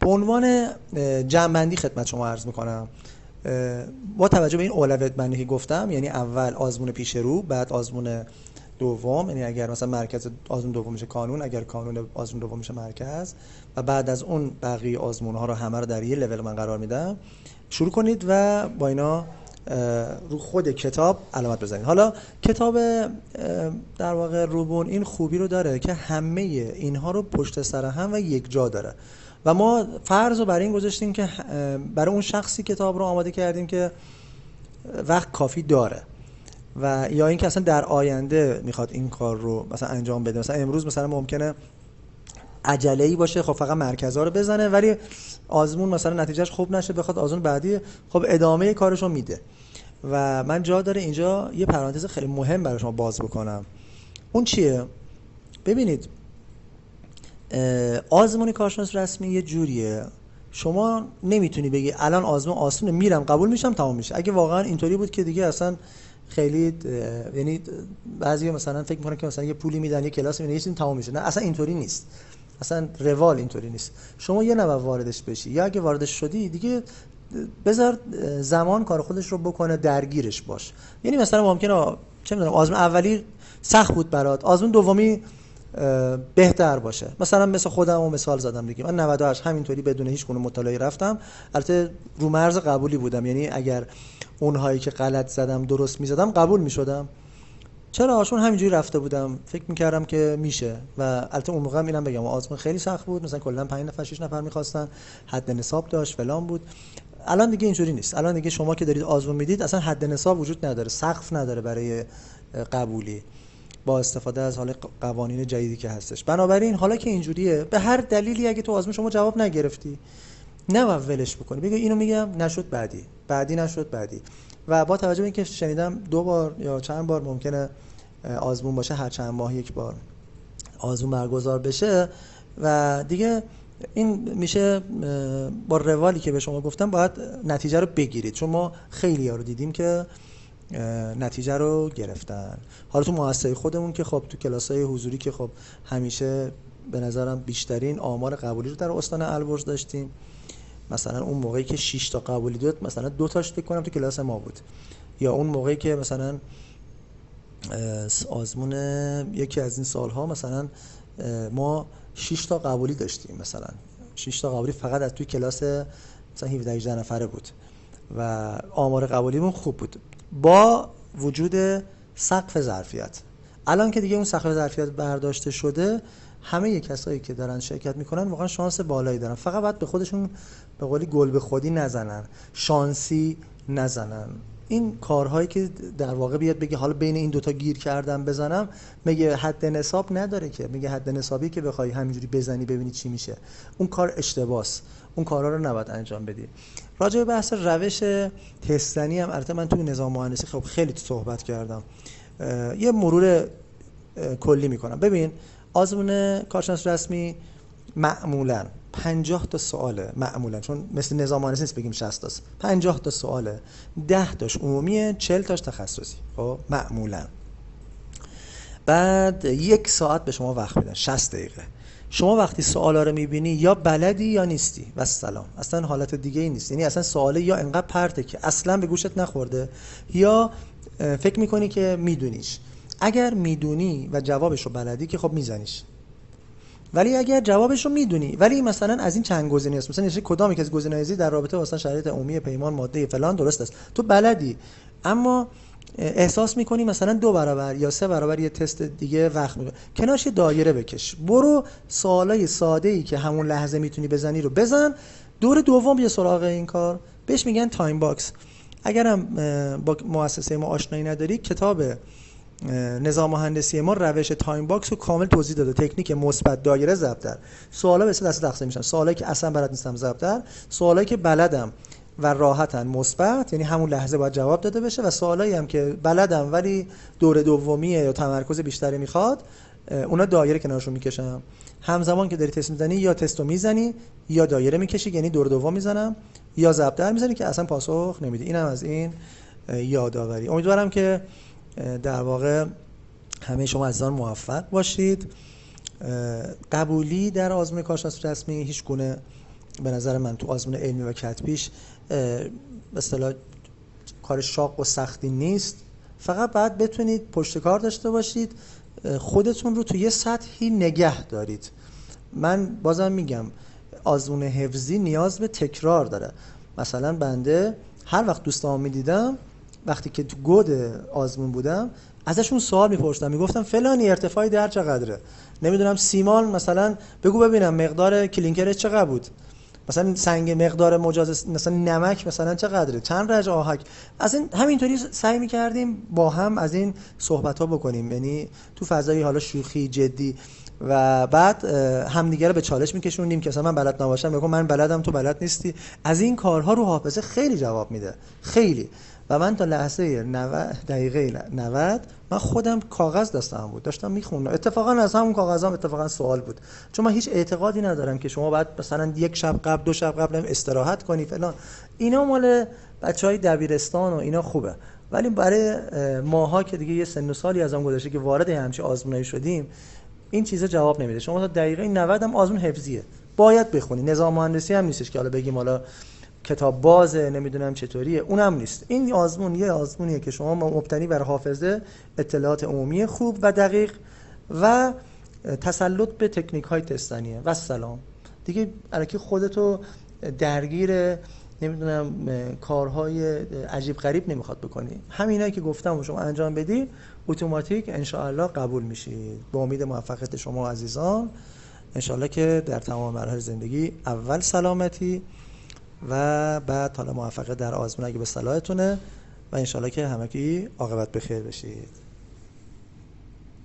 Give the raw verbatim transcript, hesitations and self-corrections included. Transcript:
به عنوان جمع‌بندی خدمت شما عرض میکنم با توجه به این اولویت بندی که گفتم، یعنی اول آزمون پیش رو، بعد آزمون دوم، یعنی اگر مثلا مرکز آزمون دوم میشه کانون، اگر کانون آزمون دوم میشه مرکز، و بعد از اون بقیه آزمون ها رو همه رو در یه لول من قرار میدم. شروع کنید و با اینا رو خود کتاب علامت بزنید. حالا کتاب در واقع روبون این خوبی رو داره که همه اینها رو پشت سر هم و یک جا داره و ما فرض رو برای این گذاشتیم که برای اون شخصی کتاب رو آماده کردیم که وقت کافی داره و یا اینکه اصلا در آینده میخواد این کار رو مثلا انجام بده. مثلا امروز مثلا ممکنه عجله‌ای باشه، خب فقط مرکزها رو بزنه، ولی آزمون مثلا نتیجهش خوب نشه، بخواد آزمون بعدی خب ادامه کارشو میده. و من جا داره اینجا یه پرانتز خیلی مهم برای شما باز بکنم. اون چیه؟ ببینید آزمون کارشناس رسمی یه جوریه، شما نمیتونی بگی الان آزمون آسونه میرم قبول میشم تمام میشه. اگه واقعا اینطوری بود که دیگه اصلا خیلی، یعنی بعضیا مثلا فکر میکنن که مثلا یه پولی میدن یه کلاس میدن یه چیزی تمام میشه. نه، اصلا اینطوری نیست، اصلا روال اینطوری نیست. شما یه نوع واردش بشی، یا اگه واردش شدی دیگه بذار زمان کار خودش رو بکنه، درگیرش باش. یعنی مثلا ممکنه چه میدونم آزمون اولی سخت بود برات، آزمون دومی بهتر باشه. مثلا مثل خودم و مثال زدم دیگه، من نود و هشت همینطوری بدون هیچ گونه مطالعه رفتم، البته رو مرز قبولی بودم، یعنی اگر اونهایی که غلط زدم درست میزدم قبول میشدم. چرا؟ آشون همینجوری رفته بودم، فکر میکردم که میشه. و البته اون موقع هم اینم بگم آزمون خیلی سخت بود، مثلا کلا پنج نفر شش نفر میخواستن، حد نصاب داشت فلان بود. الان دیگه اینجوری نیست. الان دیگه شما که دارید آزمون میدید اصلا حد نصاب وجود نداره، سقف نداره برای قبولی، با استفاده از حال قوانین جدیدی که هستش. بنابراین حالا که اینجوریه، به هر دلیلی اگه تو آزمون شما جواب نگرفتی، نه ولش بکنی، بگو اینو میگم نشد بعدی، بعدی نشد بعدی. و با توجه به اینکه شنیدم دو بار یا چند بار ممکنه آزمون باشه، هر چند ماه یک بار آزمون برگزار بشه و دیگه این میشه با روالی که به شما گفتم باید نتیجه رو بگیرید، چون ما خیلی ها رو دیدیم که نتیجه رو گرفتن. حالا تو مؤسسه خودمون که خب تو کلاس‌های حضوری که خب همیشه به نظرم بیشترین آمار قبولی رو در استان البرز داشتیم. مثلا اون موقعی که شش تا قبولی داد، مثلا دو تاش فکر کنم تو کلاس ما بود. یا اون موقعی که مثلا آزمون یکی از این سالها مثلا ما شش تا قبولی داشتیم، مثلا شش تا قبولی فقط از توی کلاس مثلا هفده هجده نفره بود و آمار قبولیمون خوب بود با وجود سقف ظرفیت. الان که دیگه اون سقف ظرفیت برداشته شده، همه کسایی که دارن شرکت میکنن واقعا شانس بالایی دارن، فقط باید به خودشون به قولی گل به خودی نزنن، شانسی نزنن. این کارهایی که در واقع بیاد بگه حالا بین این دوتا گیر کردم بزنم، میگه حد نصاب نداره که، میگه حد نصابی که بخوای همینجوری بزنی ببینی چی میشه، اون کار اشتباهه، اون کارا رو نباید انجام بدی. راجع به بحث روش تستنی هم البته من توی نظام مهندسی خب خیلی صحبت کردم، یه مرور کلی میکنم. ببین آزمون کارشناس رسمی معمولاً پنجاه تا سواله، معمولاً، چون مثل نظام مهندسی نیست بگیم شصت تاست، پنجاه تا سواله، ده تاش عمومیه، چهل تاش تخصصی. خب معمولاً بعد یک ساعت به شما وقت میدن، شصت دقیقه. شما وقتی سوالا رو میبینی یا بلدی یا نیستی و سلام، اصلا حالت دیگه ای نیست. یعنی اصلا سواله یا انقدر پرته که اصلا به گوشت نخورده، یا فکر میکنی که میدونیش. اگر میدونی و جوابش رو بلدی که خب میزنیش، ولی اگر جوابش رو میدونی ولی مثلا از این چند گزینه است، مثلا نشه کدام یک از گزینه‌های در رابطه مثلا شرایط عمومی پیمان ماده فلان درست است، تو بلدی اما احساس میکنی مثلا دو برابر یا سه برابر یه تست دیگه وقت می‌بره، کنارش دایره بکش، برو سوالای ساده‌ای که همون لحظه میتونی بزنی رو بزن، دور دوم بیا سراغ این کار. بهش میگن تایم باکس. اگرم با مؤسسه ما آشنایی نداری، کتاب نظام مهندسی ما روش تایم باکس رو کامل توضیح داده، تکنیک مثبت، دایره، ضرب. سوالا به سه دسته تقسیم میشن، سوالایی که اصلا بلد نیستم ضرب، سوالایی که بلدم و راحتن مثبت، یعنی همون لحظه باید جواب داده بشه، و سوالایی هم که بلدم ولی دور دومیه یا تمرکز بیشتری میخواد، اونا دایره کنارشون میکشم. همزمان که داری تست میزنی یا تستو میزنی یا دایره میکشی، یعنی دور دوم میزنم، یا ضرب در میزنی که اصلا پاسخ نمیدی. اینم از این یادآوری. امیدوارم که در واقع همه شما عزیزان موفق باشید. قبولی در آزمون کارشناس رسمی هیچ گونه به نظر من تو آزمون علمی و کتبیش به اصطلاح کار شاق و سختی نیست، فقط باید بتونید پشت کار داشته باشید، خودتون رو تو یه سطحی نگه دارید. من بازم میگم آزمون حفظی نیاز به تکرار داره. مثلا بنده هر وقت دوستام میدیدم وقتی که تو گود آزمون بودم ازشون سوال میپرسیدم، میگفتم فلانی ارتفاعی در چقدره، نمیدونم سیمان مثلا بگو ببینم مقدار کلینکرش چقدر بود، مثلا سنگ مقدار مجاز مثلا نمک مثلا چقدره، چند درجه آهک. از این همینطوری سعی می‌کردیم با هم از این صحبت‌ها بکنیم، یعنی تو فضای حالا شوخی جدی، و بعد همدیگه رو به چالش می‌کشوندیم که مثلا من بلد نباشم بگم من بلدم تو بلد نیستی. از این کارها رو حافظه خیلی جواب میده، خیلی. و من تا لحظه نود دقیقه نود من خودم کاغذ دستم بود داشتم میخوندم، اتفاقا از همون کاغذام اتفاقا سوال بود، چون من هیچ اعتقادی ندارم که شما باید مثلا یک شب قبل دو شب قبل استراحت کنی فلان. اینا مال بچهای دبیرستان و اینا خوبه، ولی برای ماها که دیگه یه سن و سالی از اون گذشته که وارد همچین آزمونایی شدیم این چیزا جواب نمیده. شما تا دقیقه نود هم آزمون حفظیه باید بخونی، نظام مهندسی هم نیستش که حالا بگیم حالا کتاب بازه نمیدونم چطوریه، اونم نیست. این آزمون یه آزمونیه که شما مبتنی بر حافظه، اطلاعات عمومی خوب و دقیق و تسلط به تکنیک های تستنیه و سلام دیگه. الکی خودتو درگیر نمیدونم کارهای عجیب غریب نمیخواد بکنی، همینایی که گفتم و شما انجام بدی اتوماتیک انشاءالله قبول میشید. با امید موفقیت شما عزیزان، انشاءالله که در تمام مراحل زندگی اول سلامتی و بعد حالا موفقیت در آزمون اگه به صلاحتونه، و انشاءالله که همگی عاقبت بخیر بشید.